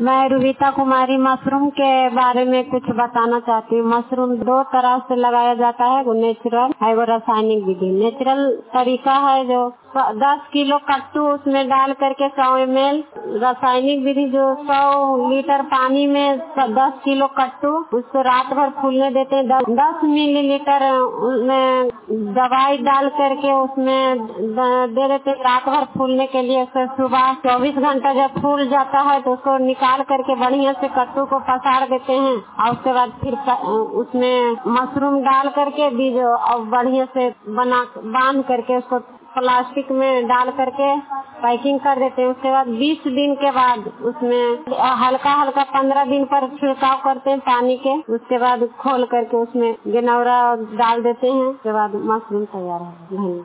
मैं रुविता कुमारी मशरूम के बारे में कुछ बताना चाहती हूँ। मशरूम दो तरह से लगाया जाता है, वो नेचुरल है, वो रासायनिक विधि। नेचुरल तरीका है जो 10 किलो कट्टू उसमें डाल करके 100 ml, रासायनिक विधि जो 100 लीटर पानी में 10 किलो कट्टू उसको रात भर फूलने देते हैं। 10 मिलीलीटर उसमें दवाई डाल करके उसमें दे देते हैं रात भर फूलने के लिए। फिर सुबह 24 घंटा जब फूल जाता है तो उसको निकाल करके बढ़िया से कट्टू को पसार देते हैं और उसके बाद फिर उसमें मशरूम डाल करके बीज और बढ़िया से बांध करके उसको प्लास्टिक में डाल करके पैकिंग कर देते हैं। उसके बाद 20 दिन के बाद उसमें हल्का हल्का 15 दिन पर छिड़काव करते हैं पानी के। उसके बाद खोल करके उसमें गेनौरा डाल देते हैं। उसके बाद मशरूम तैयार है।